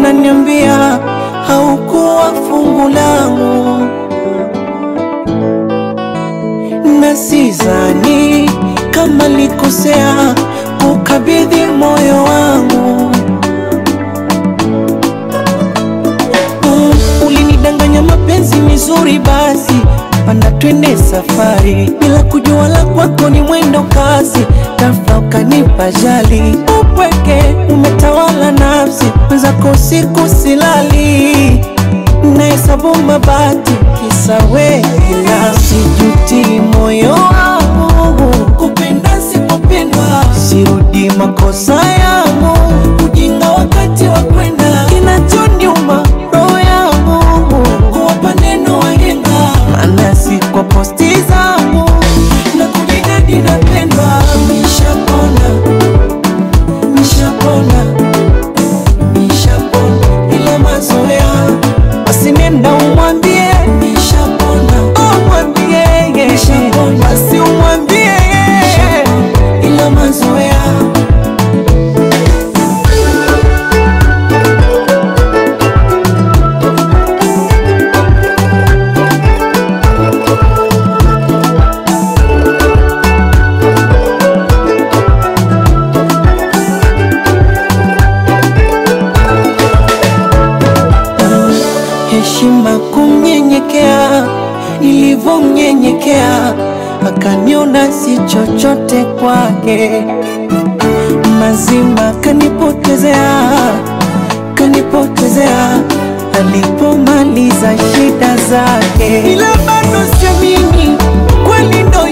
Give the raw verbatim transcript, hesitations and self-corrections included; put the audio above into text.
unaniambia haukuwa fungu langu, na sidhani kama likosea kukabidhi moyo wangu. mm, Ulinidanganya mapenzi mizuri, basi panda twende safari, bila kujua la kwako ni mwendo kasi, ghafla ukanipa jali. Upweke umetawala nafsi, mwenzako usiku silali, nahesabu mabati kisa wewe. Sijuti moyo wangu kupenda sipopendwa, sirudi makosa yangu, ujinga wakati wa kwenda. Kinachoniuma roho yangu kuwapa neno wahenga, maana si kwa posti zangu na kujidadi napendwa. Nishapona, nishapona, nishapona ila mazoea, basi nenda umwambie nishapona. Oh, mwambie nishapona, basi umwambie ila mazoea. Heshima kumnyenyekea, nilivomnyenyekea akaniona si chochote kwake. Mazima kanipotezea, kanipotezea alipomaliza shida zake. Ila bado siamini kweli ndo